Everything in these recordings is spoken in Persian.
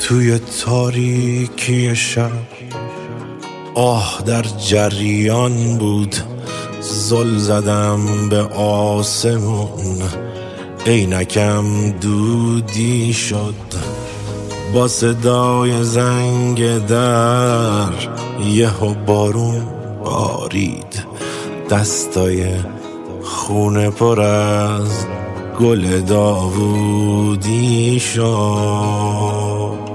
توی تاریکی شب آه در جریان بود، زل زدم به آسمون، عینکم دودی شد با صدای زنگ در. یهو بارون بارید، دستای خونه پر از گل داوودی شد.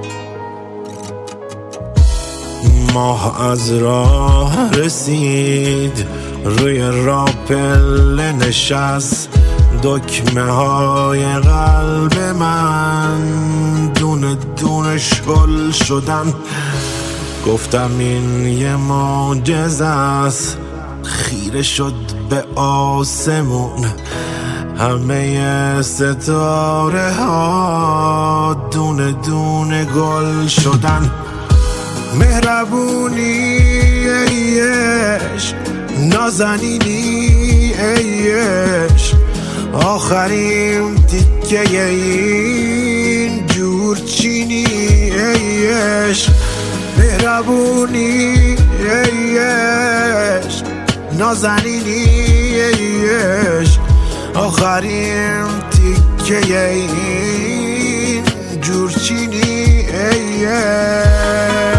ماه از راه رسید، روی راپل نشست، دکمه های قلب من دونه دونه شل شدن. گفتم این یه معجزه است، خیره شد به آسمون، همه ستاره ها دونه دونه گل شدن. مهربونی ای عشق، نازنینی ای عشق، آخرین تیکه این جورچینی ای عشق. مهربونی ای عشق، نازنینی ای عشق، آخرین تیکه این جورچینی ای عشق.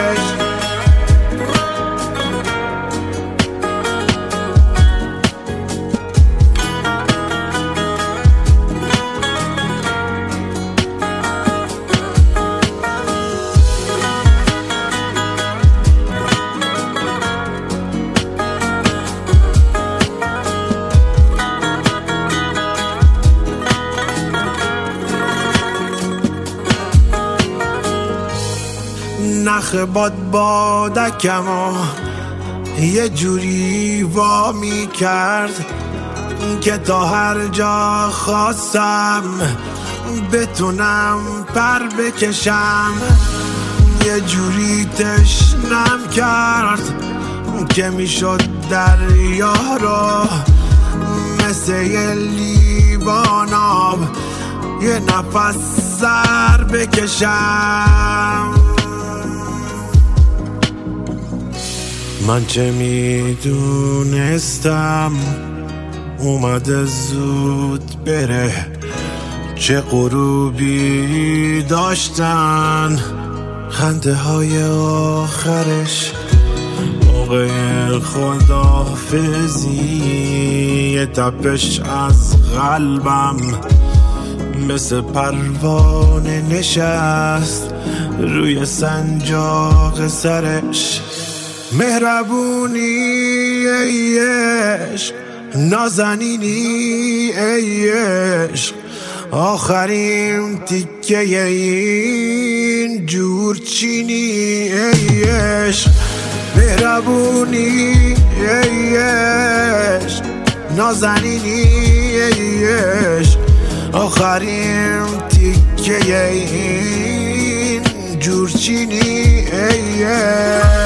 نخ بادکمو یه جوری وامی کرد که تا هر جا خواستم بتونم پر بکشم. یه جوری تشنم کرد که میشد دریا رو مثل یه لیوان آب یه نفس سر بکشم. من چه میدونستم اومده زود بره، چه غروبی داشتن خنده های آخرش. موقع خداحافظی تپش از قلبم مثل پروانه نشست روی سنجاق سرش. مهربونی ای عشق، نازنینی ای عشق، آخرین تیکه این جورچینی ای عشق. مهربونی ای عشق، نازنینی ای عشق، آخرین تیکه این جورچینی ای عشق.